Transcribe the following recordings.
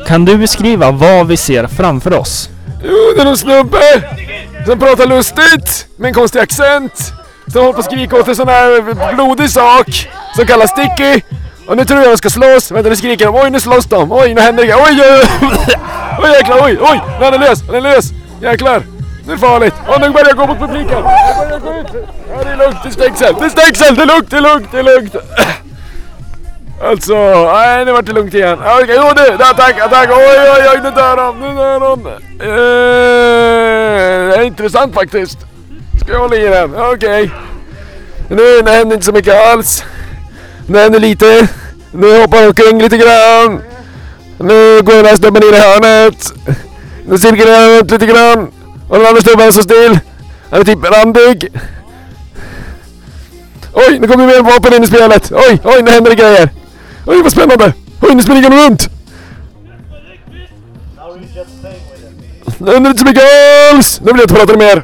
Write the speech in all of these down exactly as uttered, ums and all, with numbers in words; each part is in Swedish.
Kan du beskriva vad vi ser framför oss? Jo, det är en snubbe som pratar lustigt med en konstig accent. Som håller på att skrika åt en sån här blodig sak som kallas Sticky. Och nu tror jag de ska slåss. Vänta, nu skriker de. Oj, nu slåss de. Oj, nu händer det. Oj, oj, oj. Oj, jäklar, oj, oj. Nu är den lös, den är lös. Jäklar. Nu är det farligt. Och nu börjar jag gå mot publiken. Jag börjar gå ut. Ja, det är lugnt, det är stängsel. Det är stängsel, det är lugnt, det är lugnt, det är lugnt. Alltså, nej, nu vart det lugnt igen. Okej, okay, jo du, attack, attack. Oj, oj, oj, nu dör de, nu dör de. Uh, det är intressant faktiskt. Ska jag hålla i den? Okej. Okay. Nu, det händer inte så mycket alls. Nu händer lite. Nu hoppar de omkring lite grann. Nu går den här snubben in i hörnet. Nu cirklar han runt lite grann. Och den andra snubben står still. Han är typ randig. Oj, nu kommer mer vapen in i spelet. Oj, oj, nu händer det grejer. Oj, vad spännande. Oj, nu springer de runt. Nu händer det inte så mycket alls. Nu vill jag inte prata mer.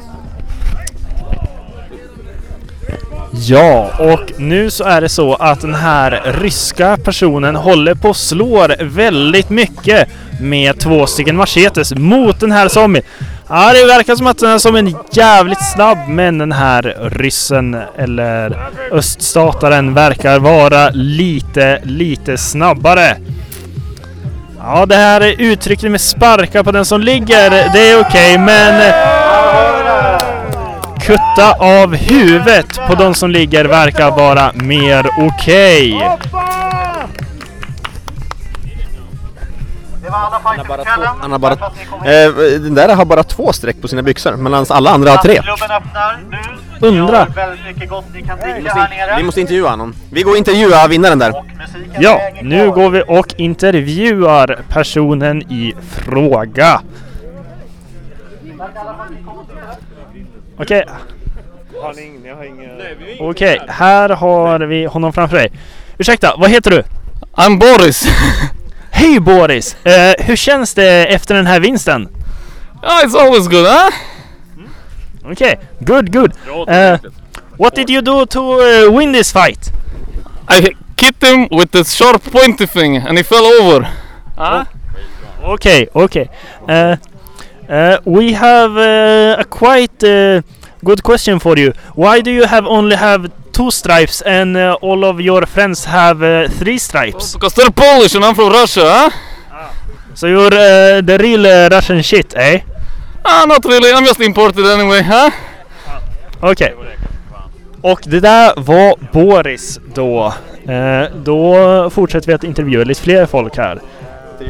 Ja, och nu så är det så att den här ryska personen håller på och slår väldigt mycket med två stycken machetes mot den här zombien. Ja, det verkar som att den är som en jävligt snabb, men den här ryssen eller öststataren verkar vara lite, lite snabbare. Ja, det här är uttrycket med sparka på den som ligger, det är okej, men kutta av huvudet på de som ligger verkar vara mer okej. Han har bara två, han har bara, eh, den där har bara två streck på sina byxor, medan alla andra har tre. Undra. Vi måste intervjua någon. Vi går och intervjua vinnaren där. Ja, nu går vi och intervjuar personen i fråga. Okej. Okej, här har vi honom framför dig. Ursäkta, vad heter du? I'm Boris. Hej Boris! Uh, hur känns det efter den här vinsten? Oh, it's always good, huh? Okej, okay. good, good. Uh, what did you do to uh, win this fight? I hit him with this sharp pointy thing and he fell over. Huh? Okay, okay. Uh, uh, we have uh, a quite uh, good question for you. Why do you have only have two stripes and uh, all of your friends have uh, three stripes? Because they're Polish and I'm from Russia, huh? Ah. So you're uh, the real uh, Russian shit, eh? Ah, not really. I'm just imported anyway, huh? Ah. Okej. Okay. Och det där var Boris då. Eh, då fortsätter vi att intervjua lite fler folk här.